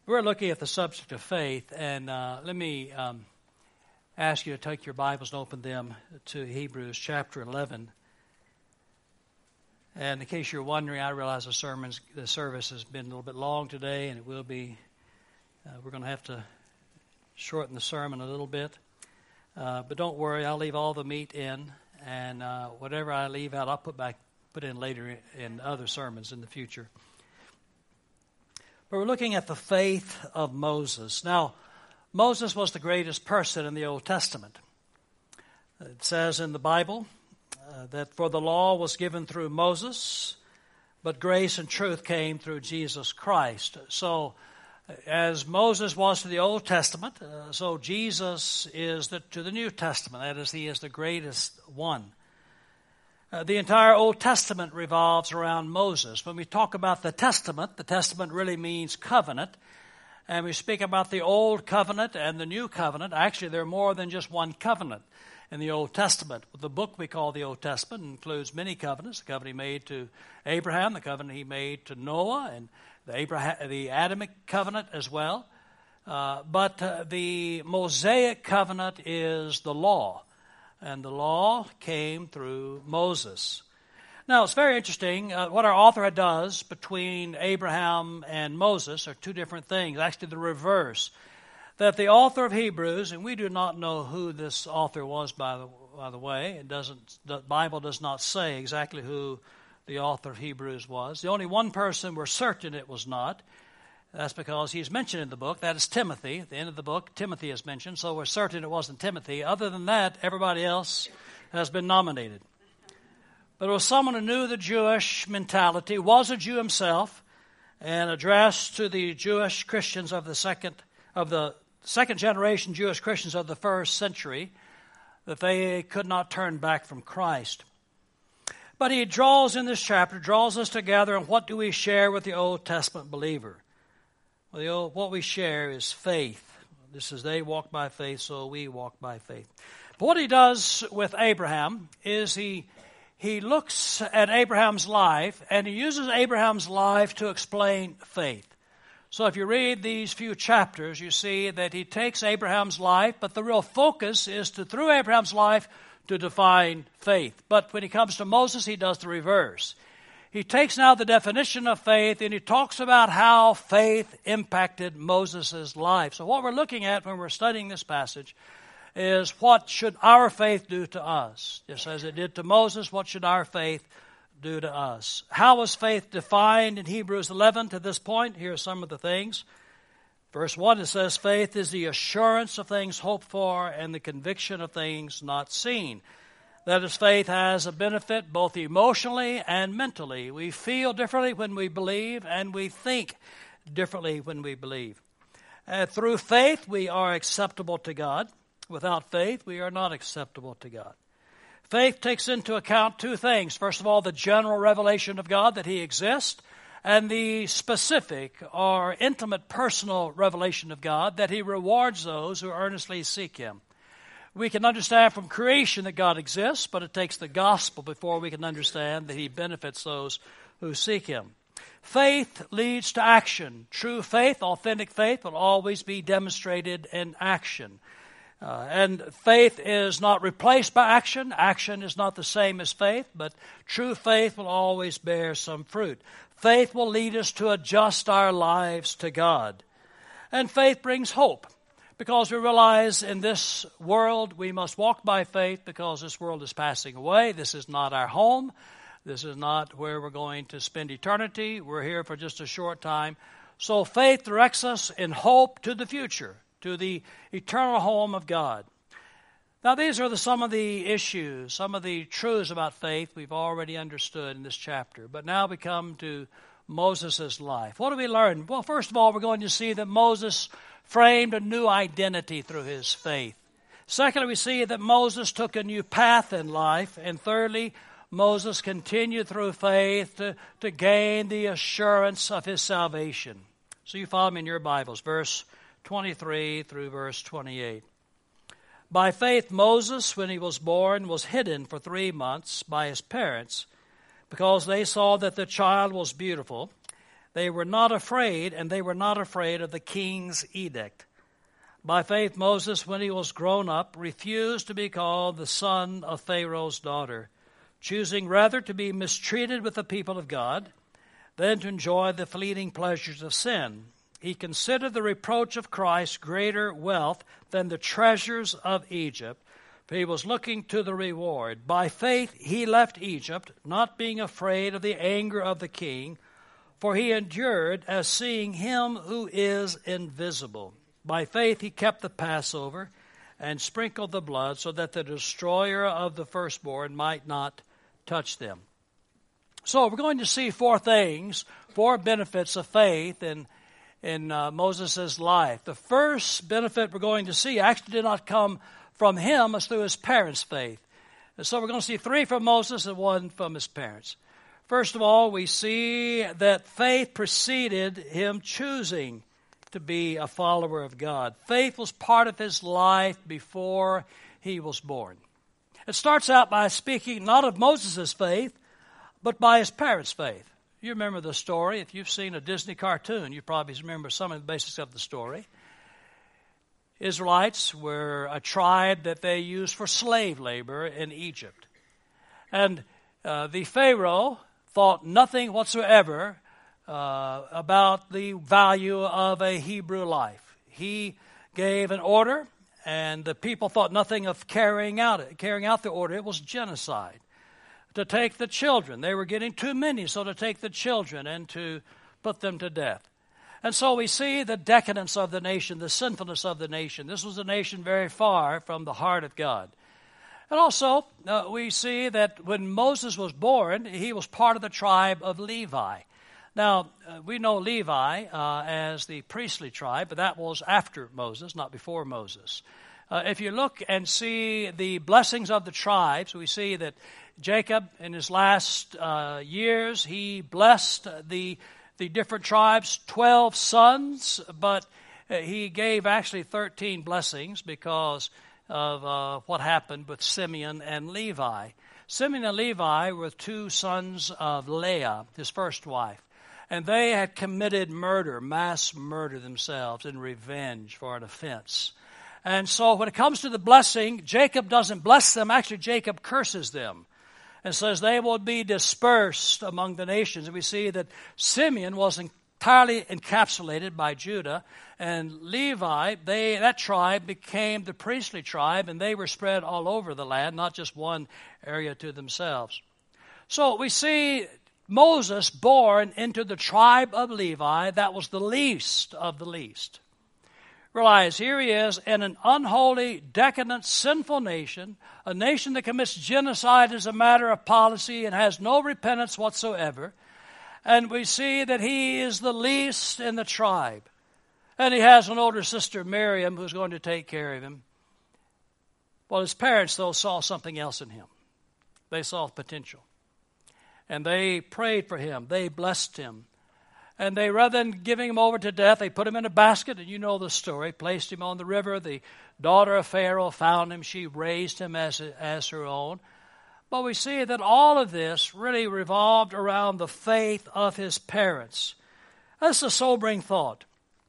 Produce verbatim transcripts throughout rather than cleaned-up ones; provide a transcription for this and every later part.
We're looking at the subject of faith, and uh, let me um, ask you to take your Bibles and open them to Hebrews chapter eleven. And in case you're wondering, I realize the sermons, the service has been a little bit long today, and it will be. Uh, we're going to have to shorten the sermon a little bit, uh, but don't worry, I'll leave all the meat in, and uh, whatever I leave out, I'll put back, put in later in other sermons in the future. But we're looking at the faith of Moses. Now, Moses was the greatest person in the Old Testament. It says in the Bible uh, that for the law was given through Moses, but grace and truth came through Jesus Christ. So, as Moses was to the Old Testament, uh, so Jesus is the, to the New Testament. That is, he is the greatest one. Uh, the entire Old Testament revolves around Moses. When we talk about the Testament, the Testament really means covenant. And we speak about the Old Covenant and the New Covenant. Actually, there are more than just one covenant in the Old Testament. The book we call the Old Testament includes many covenants. The covenant he made to Abraham, the covenant he made to Noah, and the, Abraham, the Adamic covenant as well. Uh, but uh, the Mosaic covenant is the law. And the law came through Moses. Now, it's very interesting. Uh, what our author does between Abraham and Moses are two different things. Actually, the reverse. That the author of Hebrews, and we do not know who this author was, by the, by the way. It doesn't. The Bible does not say exactly who the author of Hebrews was. The only one person we're certain it was not. That's because he's mentioned in the book. That is Timothy. At the end of the book, Timothy is mentioned, so we're certain it wasn't Timothy. Other than that, everybody else has been nominated. But it was someone who knew the Jewish mentality, was a Jew himself, and addressed to the Jewish Christians of the second of the second generation Jewish Christians of the first century that they could not turn back from Christ. But he draws in this chapter, draws us together, and what do we share with the Old Testament believer? Well, what we share is faith. This is they walk by faith, so we walk by faith. But what he does with Abraham is he he looks at Abraham's life, and he uses Abraham's life to explain faith. So if you read these few chapters, you see that he takes Abraham's life, but the real focus is to, through Abraham's life, to define faith. But when he comes to Moses, he does the reverse. He takes now the definition of faith and he talks about how faith impacted Moses' life. So what we're looking at when we're studying this passage is what should our faith do to us? Just as it did to Moses, what should our faith do to us? How was faith defined in Hebrews eleven to this point? Here are some of the things. Verse one, it says, faith is the assurance of things hoped for and the conviction of things not seen. That is, faith has a benefit both emotionally and mentally. We feel differently when we believe, and we think differently when we believe. Uh, through faith, we are acceptable to God. Without faith, we are not acceptable to God. Faith takes into account two things. First of all, the general revelation of God that He exists, and the specific or intimate personal revelation of God that He rewards those who earnestly seek Him. We can understand from creation that God exists, but it takes the gospel before we can understand that He benefits those who seek Him. Faith leads to action. True faith, authentic faith, will always be demonstrated in action. Uh, and faith is not replaced by action. Action is not the same as faith, but true faith will always bear some fruit. Faith will lead us to adjust our lives to God. And faith brings hope. Because we realize in this world we must walk by faith because this world is passing away. This is not our home. This is not where we're going to spend eternity. We're here for just a short time. So faith directs us in hope to the future, to the eternal home of God. Now these are the, some of the issues, some of the truths about faith we've already understood in this chapter. But now we come to Moses' life. What do we learn? Well, first of all, we're going to see that Moses framed a new identity through his faith. Secondly, we see that Moses took a new path in life. And thirdly, Moses continued through faith to, to gain the assurance of his salvation. So you follow me in your Bibles, verse twenty-three through verse twenty-eight. By faith, Moses, when he was born, was hidden for three months by his parents because they saw that the child was beautiful. They were not afraid, and they were not afraid of the king's edict. By faith, Moses, when he was grown up, refused to be called the son of Pharaoh's daughter, choosing rather to be mistreated with the people of God than to enjoy the fleeting pleasures of sin. He considered the reproach of Christ greater wealth than the treasures of Egypt, for he was looking to the reward. By faith he left Egypt, not being afraid of the anger of the king, for he endured as seeing him who is invisible. By faith he kept the Passover and sprinkled the blood so that the destroyer of the firstborn might not touch them. So we're going to see four things, four benefits of faith in, in uh, Moses' life. The first benefit we're going to see actually did not come from him, as through his parents' faith. And so we're going to see three from Moses and one from his parents. First of all, we see that faith preceded him choosing to be a follower of God. Faith was part of his life before he was born. It starts out by speaking not of Moses' faith, but by his parents' faith. You remember the story. If you've seen a Disney cartoon, you probably remember some of the basics of the story. Israelites were a tribe that they used for slave labor in Egypt. And uh, the Pharaoh thought nothing whatsoever uh, about the value of a Hebrew life. He gave an order, and the people thought nothing of carrying out it. Carrying out the order, it was genocide. To take the children. They were getting too many, so to take the children and to put them to death. And so we see the decadence of the nation, the sinfulness of the nation. This was a nation very far from the heart of God. And also, uh, we see that when Moses was born, he was part of the tribe of Levi. Now, uh, we know Levi uh, as the priestly tribe, but that was after Moses, not before Moses. Uh, if you look and see the blessings of the tribes, we see that Jacob, in his last uh, years, he blessed the the different tribes, twelve sons, but he gave actually thirteen blessings because of uh, what happened with Simeon and Levi. Simeon and Levi were two sons of Leah, his first wife, and they had committed murder, mass murder themselves in revenge for an offense. And so when it comes to the blessing, Jacob doesn't bless them. Actually, Jacob curses them and says they will be dispersed among the nations. And we see that Simeon was entirely encapsulated by Judah, and Levi, they that tribe became the priestly tribe, and they were spread all over the land, not just one area to themselves. So we see Moses born into the tribe of Levi. That was the least of the least. Realize, here he is in an unholy, decadent, sinful nation, a nation that commits genocide as a matter of policy and has no repentance whatsoever. And we see that he is the least in the tribe. And he has an older sister, Miriam, who's going to take care of him. Well, his parents, though, saw something else in him. They saw potential. And they prayed for him. They blessed him. And they, rather than giving him over to death, they put him in a basket, and you know the story, placed him on the river. The daughter of Pharaoh found him. She raised him as, as her own. But we see that all of this really revolved around the faith of his parents. That's a sobering thought,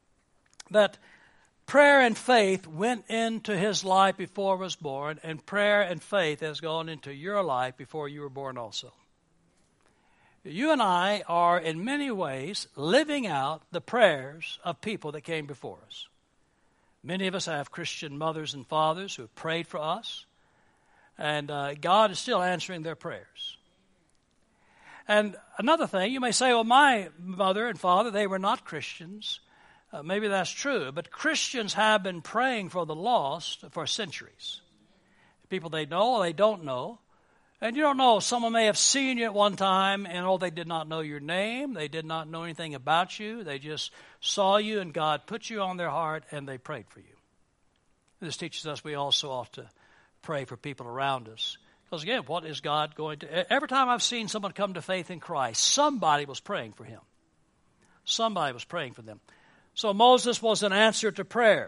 that prayer and faith went into his life before he was born, and prayer and faith has gone into your life before you were born also. You and I are, in many ways, living out the prayers of people that came before us. Many of us have Christian mothers and fathers who have prayed for us, and uh, God is still answering their prayers. And another thing, you may say, well, my mother and father, they were not Christians. Uh, maybe that's true, but Christians have been praying for the lost for centuries. People they know or they don't know. And you don't know, someone may have seen you at one time and, oh, they did not know your name. They did not know anything about you. They just saw you and God put you on their heart and they prayed for you. This teaches us we also ought to pray for people around us. Because again, what is God going to... Every time I've seen someone come to faith in Christ, somebody was praying for him. Somebody was praying for them. So Moses was an answer to prayer.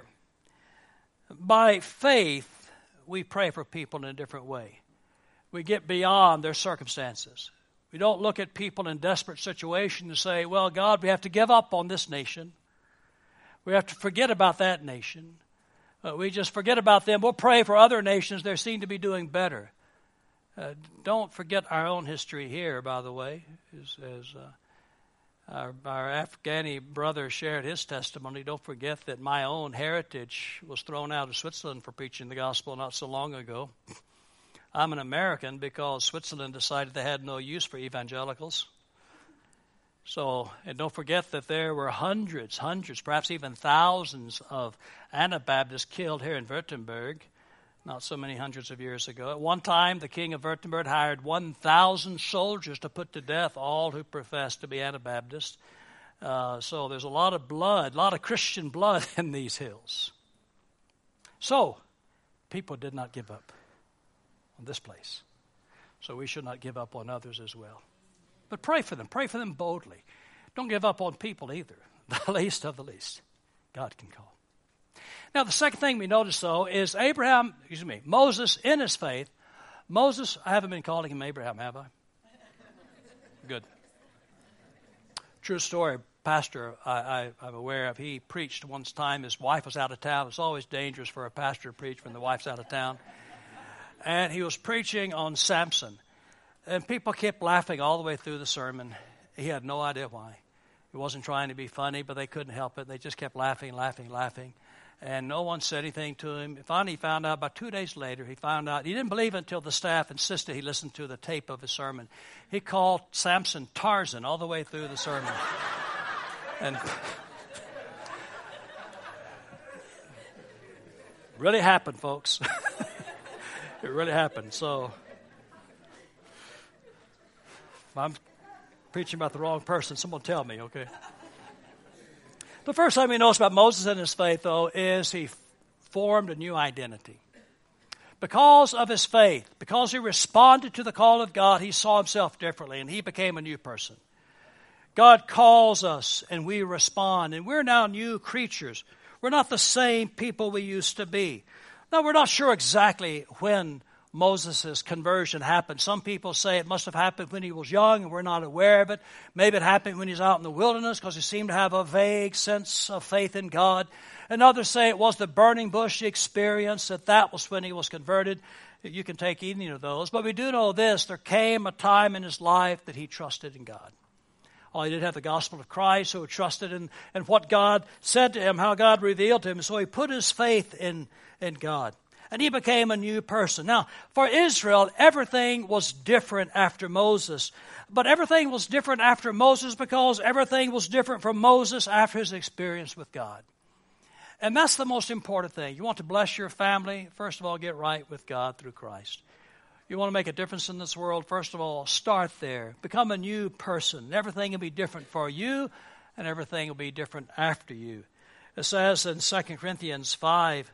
By faith, we pray for people in a different way. We get beyond their circumstances. We don't look at people in desperate situations and say, well, God, we have to give up on this nation. We have to forget about that nation. Uh, we just forget about them. We'll pray for other nations. They seem to be doing better. Uh, don't forget our own history here, by the way. As, as uh, our, our Afghani brother shared his testimony, don't forget that my own heritage was thrown out of Switzerland for preaching the gospel not so long ago. I'm an American because Switzerland decided they had no use for evangelicals. So, and don't forget that there were hundreds, hundreds, perhaps even thousands of Anabaptists killed here in Württemberg not so many hundreds of years ago. At one time, the king of Württemberg hired one thousand soldiers to put to death all who professed to be Anabaptists. Uh, so there's a lot of blood, a lot of Christian blood in these hills. So, people did not give up on this place. So we should not give up on others as well. But pray for them. Pray for them boldly. Don't give up on people either. The least of the least. God can call. Now, the second thing we notice, though, is Abraham, excuse me, Moses in his faith. Moses, I haven't been calling him Abraham, have I? Good. True story. Pastor I, I, I'm aware of, he preached once time. His wife was out of town. It's always dangerous for a pastor to preach when the wife's out of town. And he was preaching on Samson. And people kept laughing all the way through the sermon. He had no idea why. He wasn't trying to be funny, but they couldn't help it. They just kept laughing, laughing, laughing. And no one said anything to him. Finally, he found out about two days later, he found out, he didn't believe it until the staff insisted he listen to the tape of his sermon. He called Samson Tarzan all the way through the sermon. And really happened, folks. It really happened. So if I'm preaching about the wrong person, someone tell me, okay? The first thing we notice about Moses and his faith, though, is he formed a new identity. Because of his faith, because he responded to the call of God, he saw himself differently, and he became a new person. God calls us, and we respond, and we're now new creatures. We're not the same people we used to be. Now, we're not sure exactly when Moses' conversion happened. Some people say it must have happened when he was young and we're not aware of it. Maybe it happened when he's out in the wilderness because he seemed to have a vague sense of faith in God. And others say it was the burning bush experience, that that was when he was converted. You can take any of those. But we do know this, there came a time in his life that he trusted in God. Oh, he did have the gospel of Christ, so he trusted in, in what God said to him, how God revealed to him. So he put his faith in, in God. And he became a new person. Now, for Israel, everything was different after Moses. But everything was different after Moses because everything was different from Moses after his experience with God. And that's the most important thing. You want to bless your family? First of all, get right with God through Christ. You want to make a difference in this world? First of all, start there. Become a new person. Everything will be different for you, and everything will be different after you. It says in Second Corinthians five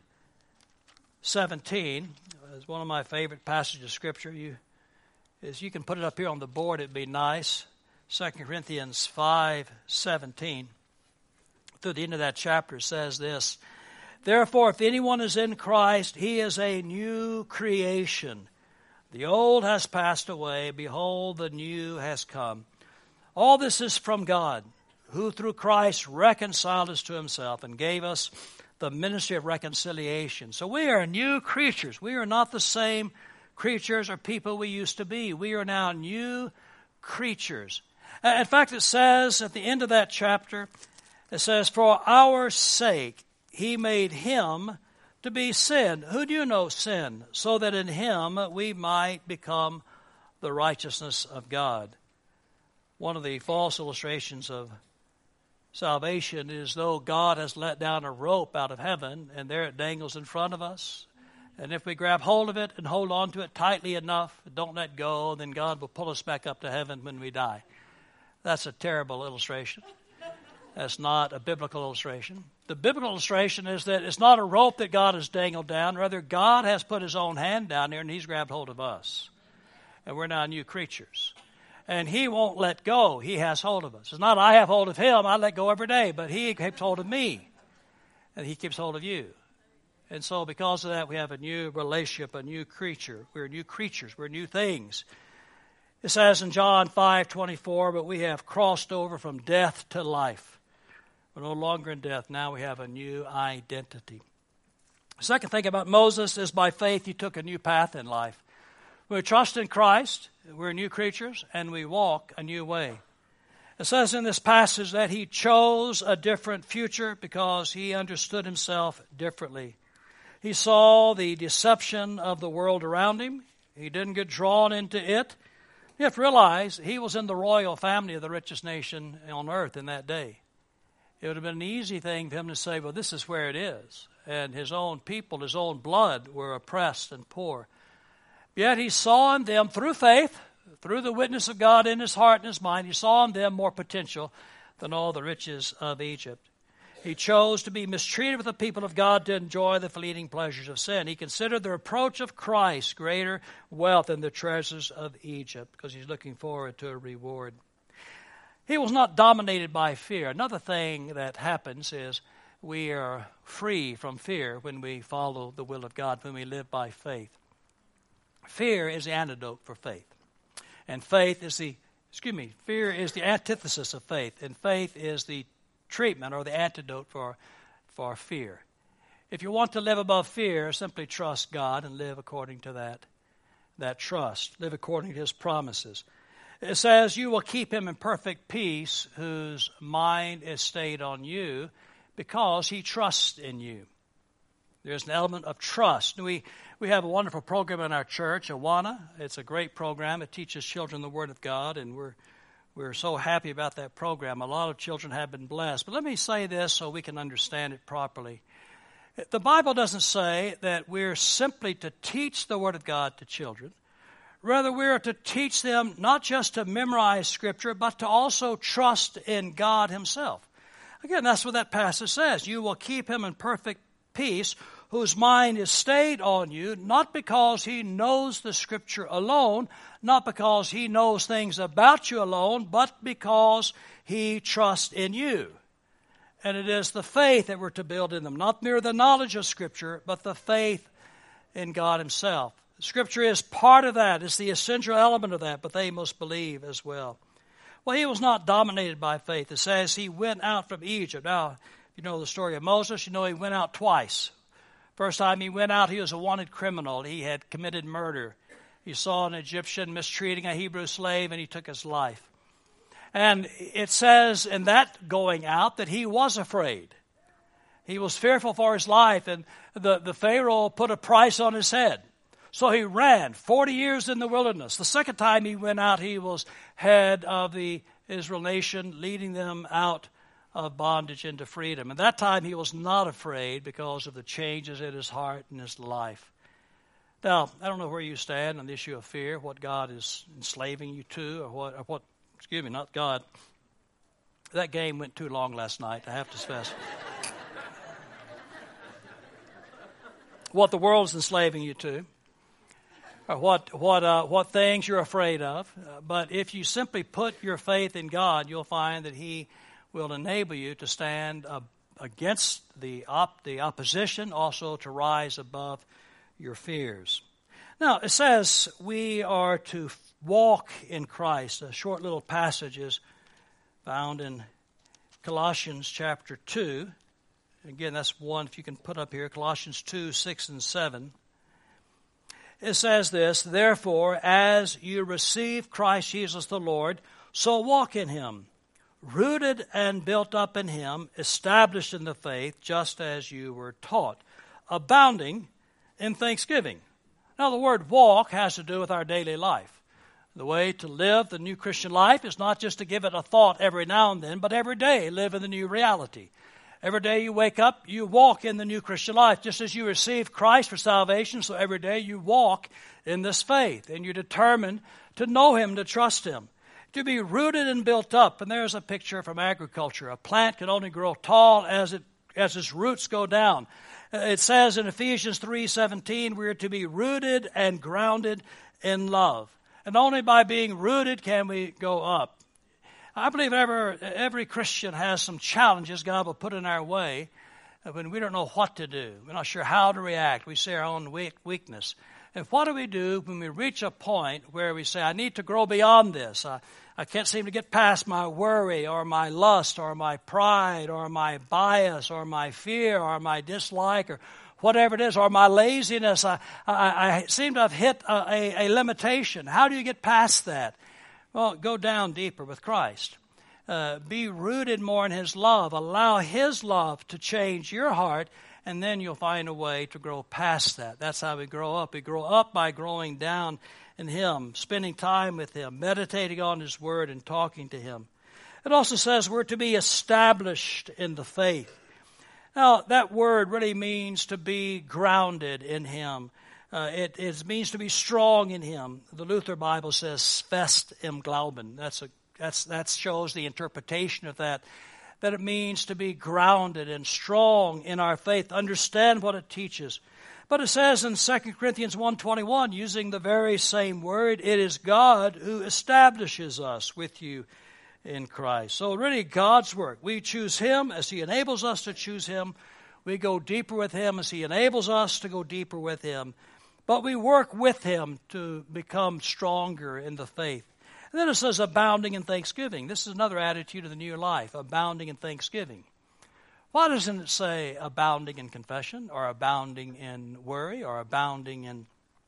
seventeen, is one of my favorite passages of Scripture. You, is you can put it up here on the board, it'd be nice. Second Corinthians five seventeen. Through the end of that chapter says this, therefore, if anyone is in Christ, he is a new creation. The old has passed away. Behold, the new has come. All this is from God, who through Christ reconciled us to himself and gave us the ministry of reconciliation. So we are new creatures. We are not the same creatures or people we used to be. We are now new creatures. In fact, it says at the end of that chapter, it says, for our sake he made him to be sin. Who do you know sin? So that in him we might become the righteousness of God. One of the false illustrations of salvation is though God has let down a rope out of heaven and there it dangles in front of us. And if we grab hold of it and hold on to it tightly enough, don't let go, then God will pull us back up to heaven when we die. That's a terrible illustration. That's not a biblical illustration. The biblical illustration is that it's not a rope that God has dangled down. Rather, God has put his own hand down there and he's grabbed hold of us. And we're now new creatures. And he won't let go. He has hold of us. It's not I have hold of him. I let go every day. But he keeps hold of me. And he keeps hold of you. And so because of that, we have a new relationship, a new creature. We're new creatures. We're new things. It says in John five twenty-four, but we have crossed over from death to life. We're no longer in death. Now we have a new identity. The second thing about Moses is by faith he took a new path in life. When we trust in Christ, we're new creatures, and we walk a new way. It says in this passage that he chose a different future because he understood himself differently. He saw the deception of the world around him. He didn't get drawn into it. You have to realize he was in the royal family of the richest nation on earth in that day. It would have been an easy thing for him to say, well, this is where it is. And his own people, his own blood, were oppressed and poor. Yet he saw in them, through faith, through the witness of God in his heart and his mind, he saw in them more potential than all the riches of Egypt. He chose to be mistreated with the people of God to enjoy the fleeting pleasures of sin. He considered the reproach of Christ greater wealth than the treasures of Egypt because he's looking forward to a reward. He was not dominated by fear. Another thing that happens is we are free from fear when we follow the will of God, when we live by faith. Fear is the antidote for faith. And faith is the, excuse me, fear is the antithesis of faith. And faith is the treatment or the antidote for, for fear. If you want to live above fear, simply trust God and live according to that, that trust. Live according to his promises. It says, you will keep him in perfect peace whose mind is stayed on you because he trusts in you. There's an element of trust. We we have a wonderful program in our church, Awana. It's a great program. It teaches children the Word of God, and we're we're so happy about that program. A lot of children have been blessed. But let me say this so we can understand it properly. The Bible doesn't say that we're simply to teach the Word of God to children. Rather, we are to teach them not just to memorize Scripture, but to also trust in God himself. Again, that's what that passage says. You will keep him in perfect peace, whose mind is stayed on you, not because he knows the Scripture alone, not because he knows things about you alone, but because he trusts in you. And it is the faith that we're to build in them, not merely the knowledge of Scripture, but the faith in God himself. Scripture is part of that. It's the essential element of that, but they must believe as well. Well, he was not dominated by faith. It says he went out from Egypt. Now, you know the story of Moses. You know he went out twice. First time he went out, he was a wanted criminal. He had committed murder. He saw an Egyptian mistreating a Hebrew slave, and he took his life. And it says in that going out that he was afraid. He was fearful for his life, and the, the Pharaoh put a price on his head. So he ran forty years in the wilderness. The second time he went out, he was head of the Israel nation, leading them out of bondage into freedom. And that time he was not afraid because of the changes in his heart and his life. Now, I don't know where you stand on the issue of fear, what God is enslaving you to, or what, or what excuse me, not God. That game went too long last night, I have to specify. What the world's enslaving you to, or what what uh, what things you're afraid of. Uh, but if you simply put your faith in God, you'll find that he will enable you to stand uh, against the op- the opposition, also to rise above your fears. Now, it says we are to walk in Christ. A short little passage is found in Colossians chapter two. Again, that's one, if you can put up here, Colossians two, six, and seven. It says this, therefore, as you receive Christ Jesus the Lord, so walk in him, rooted and built up in him, established in the faith, just as you were taught, abounding in thanksgiving. Now, the word walk has to do with our daily life. The way to live the new Christian life is not just to give it a thought every now and then, but every day live in the new reality. Every day you wake up, you walk in the new Christian life. Just as you receive Christ for salvation, so every day you walk in this faith. And you're determined to know him, to trust him, to be rooted and built up. And there's a picture from agriculture. A plant can only grow tall as it as its roots go down. It says in Ephesians three seventeen, we're to be rooted and grounded in love. And only by being rooted can we go up. I believe every, every Christian has some challenges God will put in our way when we don't know what to do. We're not sure how to react. We see our own weak, weakness. And what do we do when we reach a point where we say, I need to grow beyond this? I, I can't seem to get past my worry or my lust or my pride or my bias or my fear or my dislike or whatever it is, or my laziness. I, I, I seem to have hit a, a, a limitation. How do you get past that? Well, go down deeper with Christ. Uh, be rooted more in His love. Allow His love to change your heart, and then you'll find a way to grow past that. That's how we grow up. We grow up by growing down in Him, spending time with Him, meditating on His Word, and talking to Him. It also says we're to be established in the faith. Now, that word really means to be grounded in Him. Uh, it, it means to be strong in Him. The Luther Bible says, fest im Glauben. That's a, that's, that shows the interpretation of that, that it means to be grounded and strong in our faith, understand what it teaches. But it says in Second Corinthians one twenty-one, using the very same word, it is God who establishes us with you in Christ. So really God's work. We choose Him as He enables us to choose Him. We go deeper with Him as He enables us to go deeper with Him. But we work with Him to become stronger in the faith. And then it says abounding in thanksgiving. This is another attitude of the new life, abounding in thanksgiving. Why doesn't it say abounding in confession or abounding in worry or abounding in,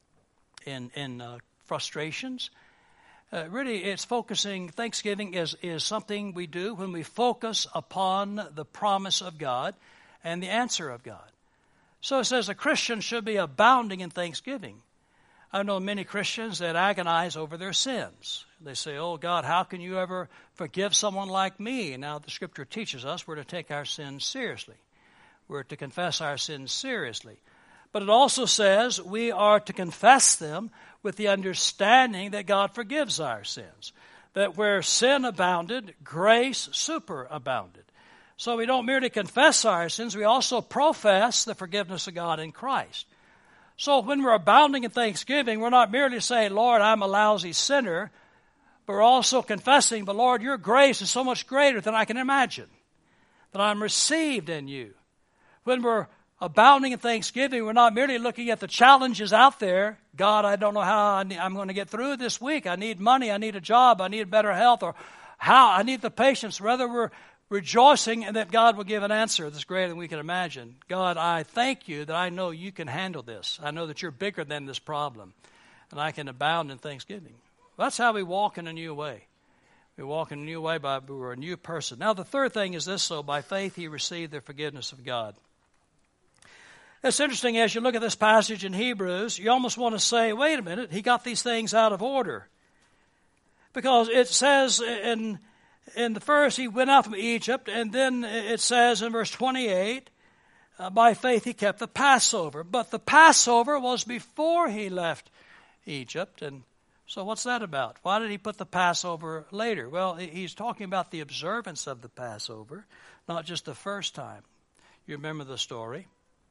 in, in uh, frustrations? Uh, really, it's focusing, thanksgiving is, is something we do when we focus upon the promise of God and the answer of God. So it says a Christian should be abounding in thanksgiving. I know many Christians that agonize over their sins. They say, oh God, how can you ever forgive someone like me? Now the Scripture teaches us we're to take our sins seriously. We're to confess our sins seriously. But it also says we are to confess them with the understanding that God forgives our sins. That where sin abounded, grace superabounded. So we don't merely confess our sins, we also profess the forgiveness of God in Christ. So when we're abounding in thanksgiving, we're not merely saying, Lord, I'm a lousy sinner, but we're also confessing, but Lord, your grace is so much greater than I can imagine, that I'm received in you. When we're abounding in thanksgiving, we're not merely looking at the challenges out there. God, I don't know how I'm going to get through this week. I need money. I need a job. I need better health. Or how I need the patience. Rather, we're rejoicing and that God will give an answer that's greater than we can imagine. God, I thank you that I know you can handle this. I know that you're bigger than this problem. And I can abound in thanksgiving. That's how we walk in a new way. We walk in a new way by we're a new person. Now, the third thing is this, so by faith he received the forgiveness of God. It's interesting as you look at this passage in Hebrews, you almost want to say, wait a minute, he got these things out of order. Because it says in, in the first, he went out from Egypt, and then it says in verse twenty-eight, uh, by faith he kept the Passover. But the Passover was before he left Egypt, and so what's that about? Why did he put the Passover later? Well, he's talking about the observance of the Passover, not just the first time. You remember the story.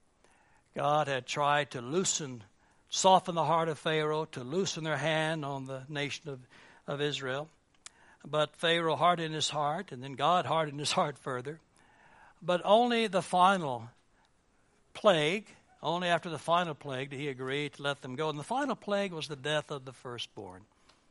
God had tried to loosen, soften the heart of Pharaoh, to loosen their hand on the nation of, of Israel. But Pharaoh hardened his heart, and then God hardened his heart further. But only the final plague, only after the final plague did he agree to let them go. And the final plague was the death of the firstborn.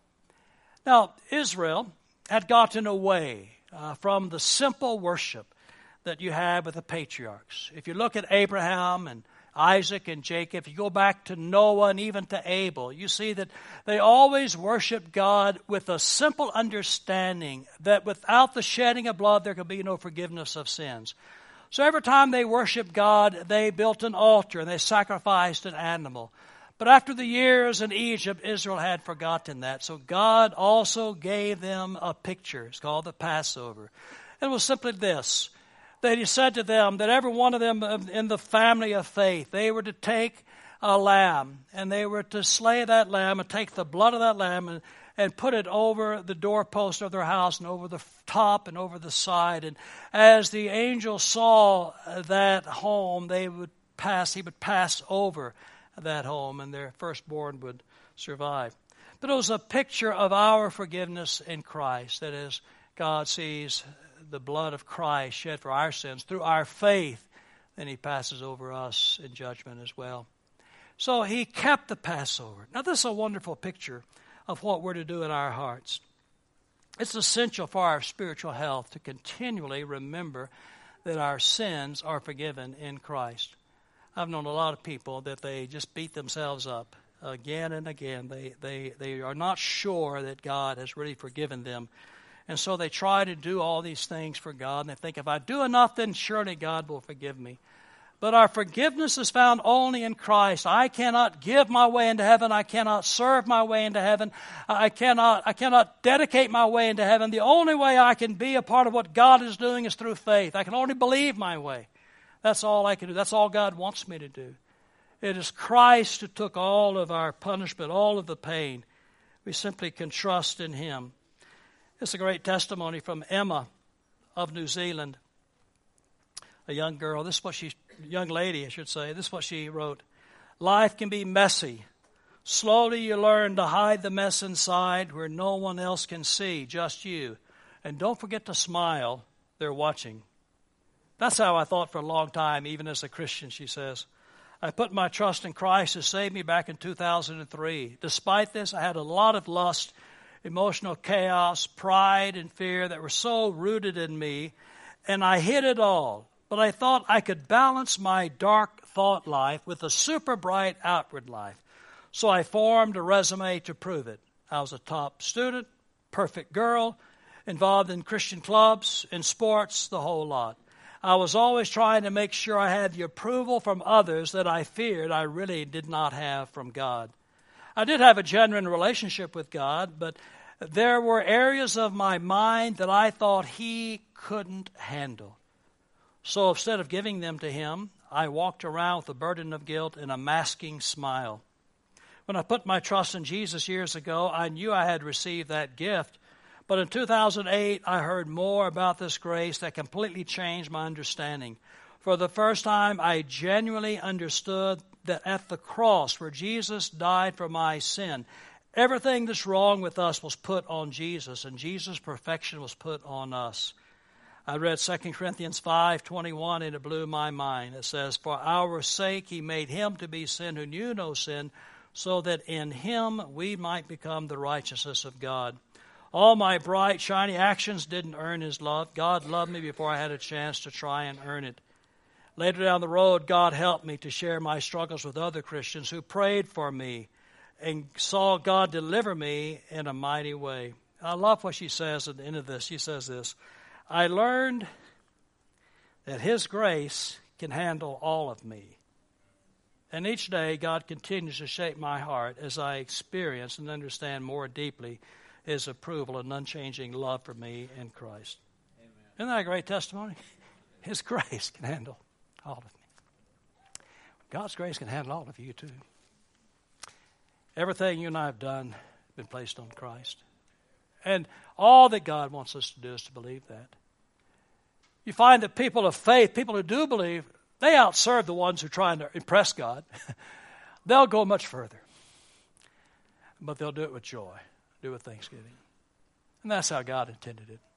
Now, Israel had gotten away uh, from the simple worship that you had with the patriarchs. If you look at Abraham and Isaac and Jacob, if you go back to Noah and even to Abel, you see that they always worshiped God with a simple understanding that without the shedding of blood there could be no forgiveness of sins. So every time they worshiped God, they built an altar and they sacrificed an animal. But after the years in Egypt, Israel had forgotten that. So God also gave them a picture. It's called the Passover. It was simply this, that he said to them that every one of them in the family of faith, they were to take a lamb and they were to slay that lamb and take the blood of that lamb and and put it over the doorpost of their house and over the top and over the side. And as the angel saw that home, they would pass, he would pass over that home and their firstborn would survive. But it was a picture of our forgiveness in Christ. That is, God sees the blood of Christ shed for our sins through our faith, then he passes over us in judgment as well. So he kept the Passover. Now this is a wonderful picture of what we're to do in our hearts. It's essential for our spiritual health to continually remember that our sins are forgiven in Christ. I've known a lot of people that they just beat themselves up again and again. They, they, they are not sure that God has really forgiven them. And so they try to do all these things for God, and they think, if I do enough, then surely God will forgive me. But our forgiveness is found only in Christ. I cannot give my way into heaven. I cannot serve my way into heaven. I cannot, I cannot dedicate my way into heaven. The only way I can be a part of what God is doing is through faith. I can only believe my way. That's all I can do. That's all God wants me to do. It is Christ who took all of our punishment, all of the pain. We simply can trust in Him. It's a great testimony from Emma of New Zealand, a young girl. This is what she, young lady, I should say. This is what she wrote. Life can be messy. Slowly you learn to hide the mess inside where no one else can see, just you. And don't forget to smile. They're watching. That's how I thought for a long time, even as a Christian, she says. I put my trust in Christ to save me back in two thousand three. Despite this, I had a lot of lust, emotional chaos, pride, and fear that were so rooted in me, and I hid it all. But I thought I could balance my dark thought life with a super bright outward life. So I formed a resume to prove it. I was a top student, perfect girl, involved in Christian clubs, in sports, the whole lot. I was always trying to make sure I had the approval from others that I feared I really did not have from God. I did have a genuine relationship with God, but there were areas of my mind that I thought He couldn't handle. So instead of giving them to Him, I walked around with the burden of guilt and a masking smile. When I put my trust in Jesus years ago, I knew I had received that gift. But in two thousand eight, I heard more about this grace that completely changed my understanding. For the first time, I genuinely understood that at the cross where Jesus died for my sin, everything that's wrong with us was put on Jesus, and Jesus' perfection was put on us. I read Second Corinthians five twenty-one, and it blew my mind. It says, for our sake He made Him to be sin who knew no sin, so that in Him we might become the righteousness of God. All my bright, shiny actions didn't earn His love. God loved me before I had a chance to try and earn it. Later down the road, God helped me to share my struggles with other Christians who prayed for me and saw God deliver me in a mighty way. I love what she says at the end of this. She says this, I learned that His grace can handle all of me. And each day, God continues to shape my heart as I experience and understand more deeply His approval and unchanging love for me in Christ. Amen. Isn't that a great testimony? His grace can handle all of me. God's grace can handle all of you too. Everything you and I have done has been placed on Christ. And all that God wants us to do is to believe that. You find that people of faith, people who do believe, they outserve the ones who are trying to impress God. They'll go much further. But they'll do it with joy. Do it with thanksgiving. And that's how God intended it.